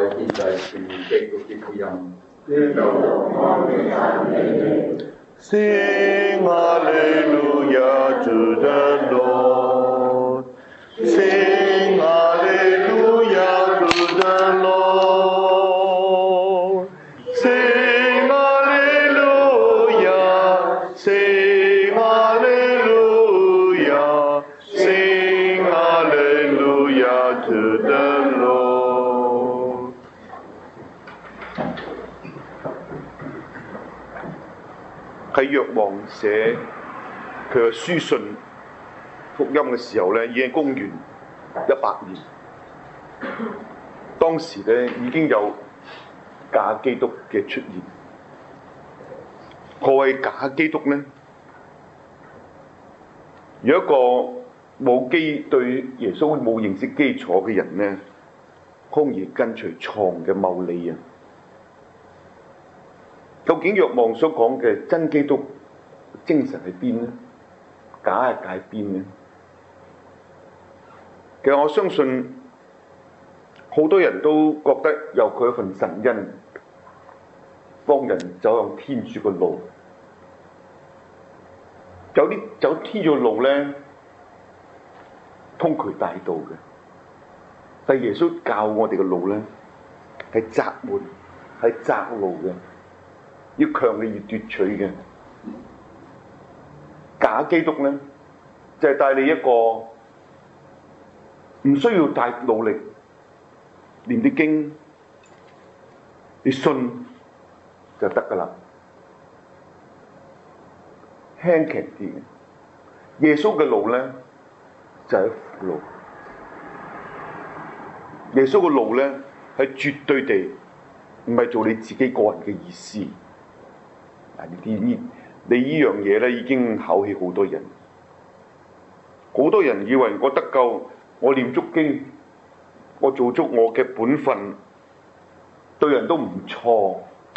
在現在全基督的福音。 Sing Hallelujah to the Lord. Sing Hallelujah to the Lord. Sing Hallelujah. Sing Hallelujah. Sing Hallelujah to the Lord. 喺若望寫佢嘅書信福音嘅時候咧，已經公元100年。當時咧已經有假基督嘅出現。何謂假基督呢？如果一個對耶穌冇認識基礎嘅人呢，好容易跟隨錯嘅謬理啊！究竟若望所講嘅真基督精神喺邊呢？假係喺邊呢？其實我相信好多人都覺得有佢一份神恩，幫人走向天主嘅路。有啲走天主嘅路呢，通衢大道嘅，但係耶穌教我哋嘅路呢，係窄門，係窄路嘅。要強烈而奪取嘅假基督呢，就係帶你一個唔需要太努力念啲經，你信就得㗎喇，輕騎啲嘅。耶穌嘅路呢，就係苦路，耶穌嘅路呢，係絕對地唔係做你自己個人嘅意思。你呢樣嘢咧已經考起好多人，好多人以為我得救，我念足經，我做足我嘅本分，對人都唔錯。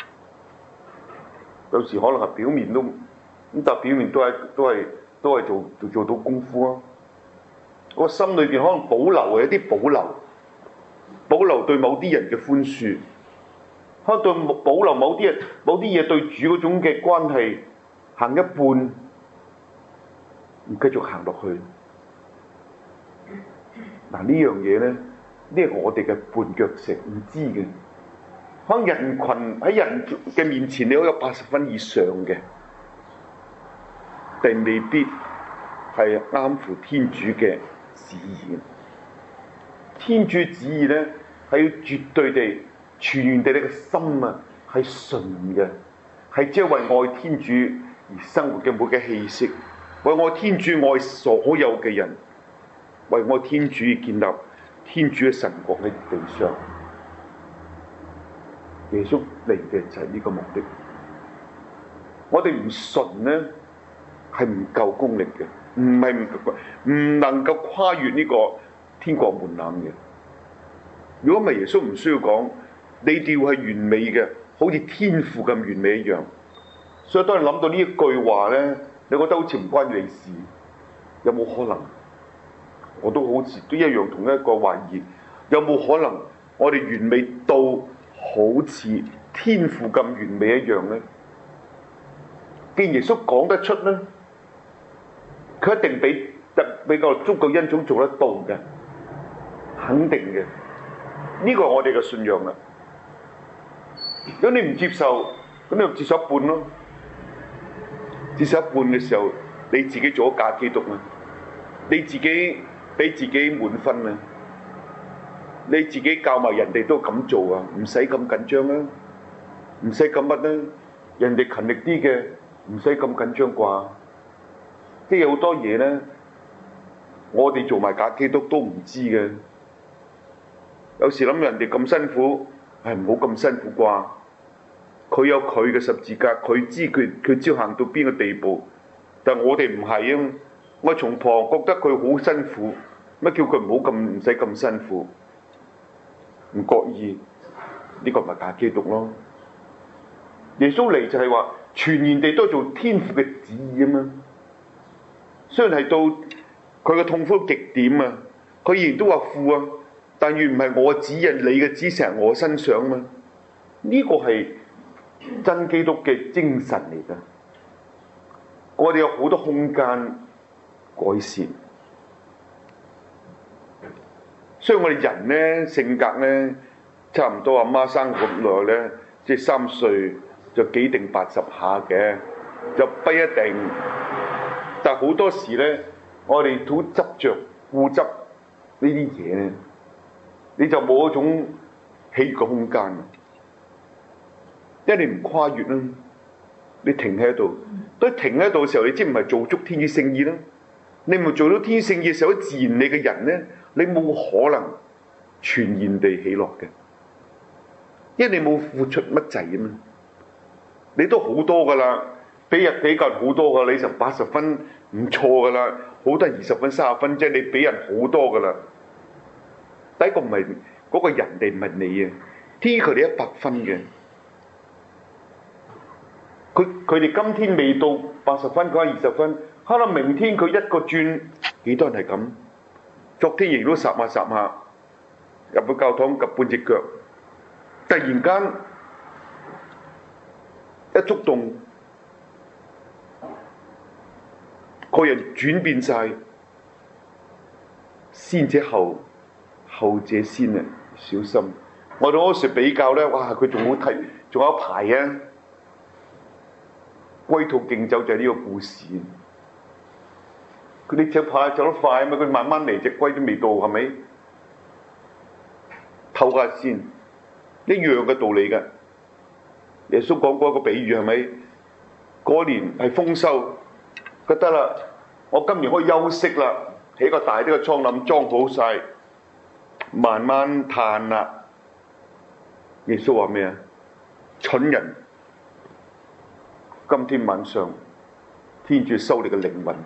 有時可能係表面都咁，但表面都係做到功夫啊！我心裏邊可能保留有啲保留對某啲人嘅寬恕。可能對保留某啲嘢對主嗰種嘅關係行一半，唔繼續行落去。嗱，呢樣嘢咧，呢係我哋嘅絆腳石，唔知嘅。可能人群喺人嘅面前，你可以有80分以上嘅，但未必係啱乎天主嘅旨意。天主旨意咧係要絕對地。全然地，你嘅心啊係純嘅，係即係為愛天主而生活嘅每個氣息，為愛天主愛所有嘅人，為愛天主而建立天主嘅神國喺地上。耶穌嚟嘅就係呢個目的。我哋唔純呢係唔夠功力嘅，唔能夠跨越呢個天國門檻嘅。如果唔係耶穌唔需要講。你哋要係完美嘅，好似天父咁完美一樣。所以當你諗到呢一句話咧，你覺得好似唔關你事，有冇可能？我都好似都一樣同一個懷疑，有冇可能我哋完美到好似天父咁完美一樣咧？既然耶穌講得出咧，佢一定比較足夠恩寵做得到嘅，肯定嘅。呢個係我哋嘅信仰啦。如果你唔接受，咁你就接受一半咯。接受一半嘅時候，你自己做咗假基督啦，你自己俾自己滿分啦，你自己教埋人哋都咁做啊，唔使咁緊張啦，唔使咁乜啦，人哋勤力啲嘅，唔使咁緊張啩。即係有好多嘢咧，我哋做埋假基督都唔知嘅。有時諗人哋咁辛苦。係唔好咁辛苦啩？佢有佢嘅十字架，佢知佢知行到邊個地步，但係我哋唔係啊！我從旁覺得佢好辛苦，乜叫佢唔好咁唔使咁辛苦？唔覺意呢個咪假基督咯？耶穌嚟就係話全然地都做天父嘅旨意啊嘛！雖然係到佢嘅痛苦極點啊，佢仍然都話父啊！ 但願唔係我指引，你嘅指示係我身上嘛。呢個係真基督嘅精神嚟㗎。我哋有好多空間改善，所以我哋人呢，性格呢，差唔多阿媽生咁耐呢，即係3歲就幾定80下嘅，就不一定。但好多時呢，我哋好執着、固執呢啲嘢呢，你就冇一種喜悅嘅空間。因為你唔跨越啦，你停喺度。當停喺度嘅時候，你知唔係做足天主聖意啦？你唔係做到天主聖意嘅時候，自然你嘅人呢，你冇可能全然地喜樂嘅，因為你冇付出乜滯啊嘛。你都好多噶啦，比較好多噶，你成80分唔錯噶啦，好多20分、30分啫，你比人好多噶啦。第一個唔係嗰個人哋唔係你啊，天佢哋100分嘅。佢哋今天未到80分，佢20分，可能明天佢一個轉，幾多人係咁？昨天亦都霎下入去教堂，及半隻腳，突然間一觸動，個人轉變晒，先者後，後者先啊！小心，我哋嗰時比較呢，哇！佢仲好睇，仲有一排啊！龜兔競走就係呢個故事。佢哋隻跑走得快嘛，佢慢慢嚟，隻龜都未到，係咪？唞下先，一樣嘅道理嘅。耶穌講過一個比喻係咪？嗰年係豐收，覺得啦，我今年可以休息啦，起個大啲嘅倉廩裝好晒，慢慢嘆啦。耶穌話咩啊？蠢人！今天晚上，天主收你嘅靈魂。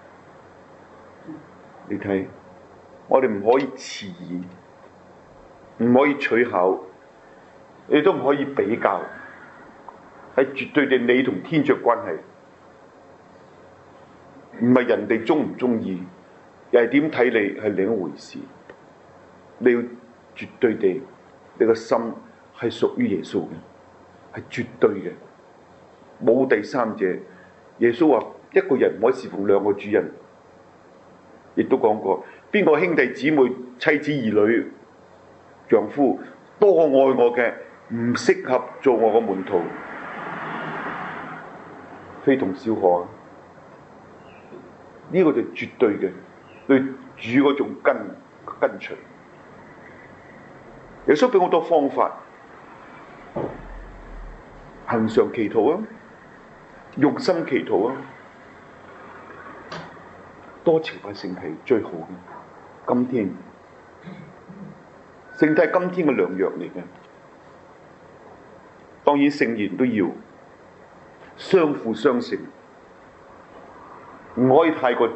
你睇，我哋唔可以遲疑，唔可以取巧，你都唔可以比較，係絕對地你同天主嘅關係，唔係人哋鍾唔鍾意，又係點睇你係另一回事。你要絕對地，你個心係屬於耶穌嘅，係絕對嘅。冇第三者。耶穌話一個人唔可以侍奉2個主人，亦都講過邊個兄弟姊妹、妻子兒女、丈夫多愛我嘅，唔適合做我嘅門徒，非同小可啊！呢個就絕對嘅對主嗰種跟隨。耶穌俾好多方法，恆常祈禱啊！用心祈禱啊！多朝拜聖體最好嘅。今天聖體係今天嘅良藥嚟嘅，當然聖言都要相輔相成，唔可以太過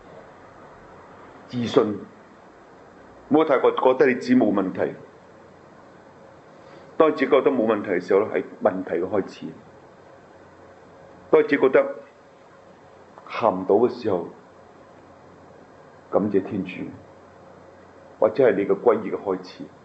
自信，唔可以太過覺得你自己冇問題。當自己覺得冇問題嘅時候咧，係問題嘅開始。當自己覺得行唔到嘅時候，感謝天主，或者係你嘅歸依嘅開始。